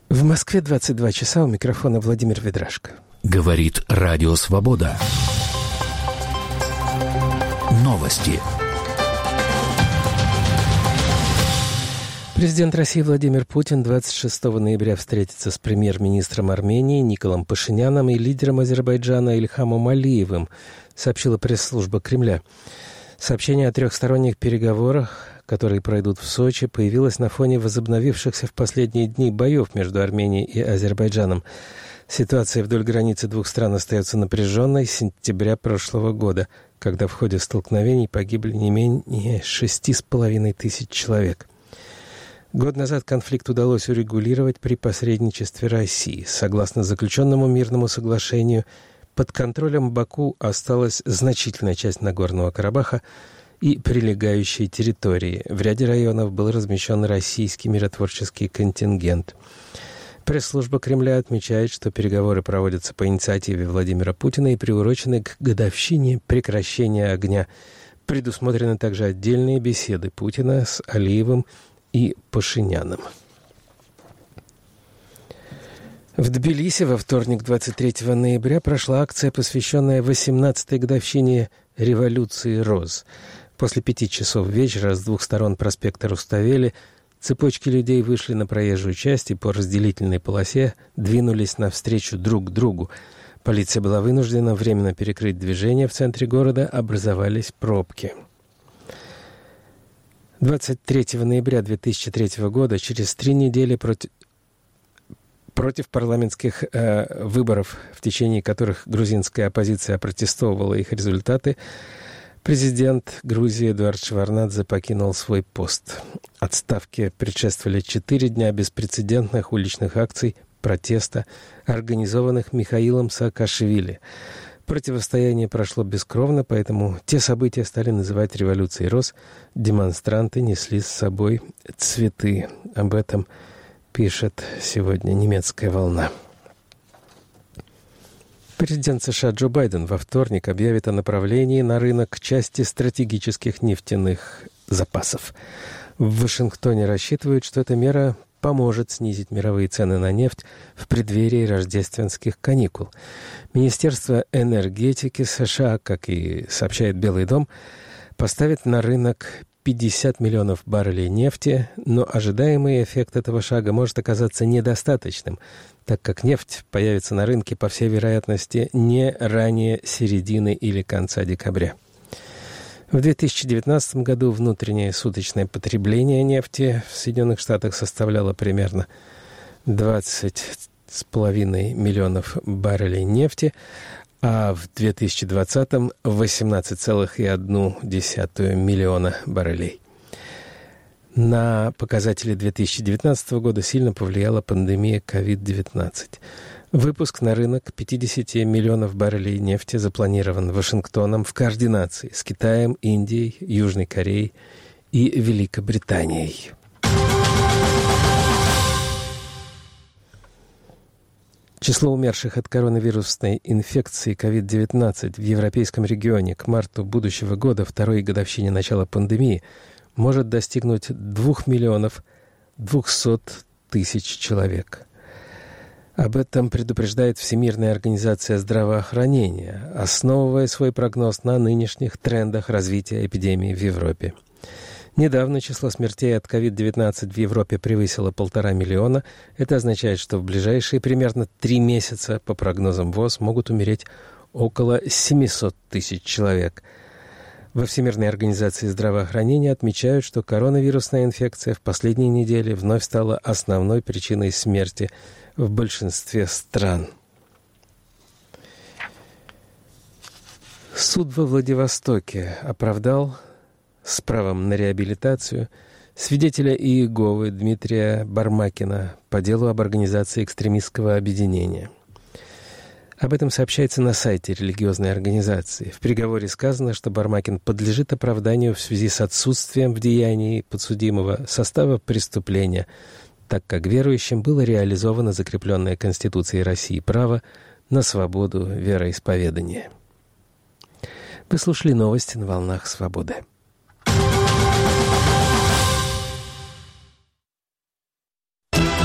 В Москве 22 часа, у микрофона Владимир Ведрашко. Говорит Радио Свобода. Новости. Президент России Владимир Путин 26 ноября встретится с премьер-министром Армении Николом Пашиняном и лидером Азербайджана Ильхамом Алиевым, сообщила пресс-служба Кремля. Сообщение о трехсторонних переговорах, которые пройдут в Сочи, появилось на фоне возобновившихся в последние дни боев между Арменией и Азербайджаном. Ситуация вдоль границы двух стран остается напряженной с сентября прошлого года, когда в ходе столкновений погибли не менее 6,5 тысяч человек. Год назад конфликт удалось урегулировать при посредничестве России. Согласно заключенному мирному соглашению, под контролем Баку осталась значительная часть Нагорного Карабаха и прилегающей территории. В ряде районов был размещен российский миротворческий контингент. Пресс-служба Кремля отмечает, что переговоры проводятся по инициативе Владимира Путина и приурочены к годовщине прекращения огня. Предусмотрены также отдельные беседы Путина с Алиевым и Пашиняном. В Тбилиси во вторник, 23 ноября, прошла акция, посвященная 18-й годовщине революции роз. После 5 часов вечера с двух сторон проспекта Руставели цепочки людей вышли на проезжую часть и по разделительной полосе двинулись навстречу друг другу. Полиция была вынуждена временно перекрыть движение в центре города, образовались пробки. 23 ноября 2003 года, через 3 недели против парламентских выборов, в течение которых грузинская оппозиция опротестовывала их результаты, президент Грузии Эдуард Шеварднадзе покинул свой пост. Отставке предшествовали 4 дня беспрецедентных уличных акций протеста, организованных Михаилом Саакашвили. Противостояние прошло бескровно, поэтому те события стали называть революцией роз. Демонстранты несли с собой цветы. Об этом пишет сегодня «Немецкая волна». Президент США Джо Байден во вторник объявит о направлении на рынок части стратегических нефтяных запасов. В Вашингтоне рассчитывают, что эта мера поможет снизить мировые цены на нефть в преддверии рождественских каникул. Министерство энергетики США, как и сообщает Белый дом, поставит на рынок 50 миллионов баррелей нефти, но ожидаемый эффект этого шага может оказаться недостаточным, так как нефть появится на рынке, по всей вероятности, не ранее середины или конца декабря. В 2019 году внутреннее суточное потребление нефти в Соединенных Штатах составляло примерно 20,5 миллионов баррелей нефти, а в 2020-м 18,1 миллиона баррелей. На показатели 2019 года сильно повлияла пандемия COVID-19. Выпуск на рынок 50 миллионов баррелей нефти запланирован Вашингтоном в координации с Китаем, Индией, Южной Кореей и Великобританией. Число умерших от коронавирусной инфекции COVID-19 в европейском регионе к марту будущего года, второй годовщине начала пандемии, может достигнуть 2 миллионов 200 тысяч человек. Об этом предупреждает Всемирная организация здравоохранения, основывая свой прогноз на нынешних трендах развития эпидемии в Европе. Недавно число смертей от COVID-19 в Европе превысило 1,5 миллиона. Это означает, что в ближайшие примерно 3 месяца, по прогнозам ВОЗ, могут умереть около 700 тысяч человек. Во Всемирной организации здравоохранения отмечают, что коронавирусная инфекция в последние недели вновь стала основной причиной смерти в большинстве стран. Суд во Владивостоке оправдал с правом на реабилитацию свидетеля Иеговы Дмитрия Бармакина по делу об организации экстремистского объединения. Об этом сообщается на сайте религиозной организации. В приговоре сказано, что Бармакин подлежит оправданию в связи с отсутствием в деянии подсудимого состава преступления, так как верующим было реализовано закрепленное Конституцией России право на свободу вероисповедания. Вы слушали новости на волнах свободы.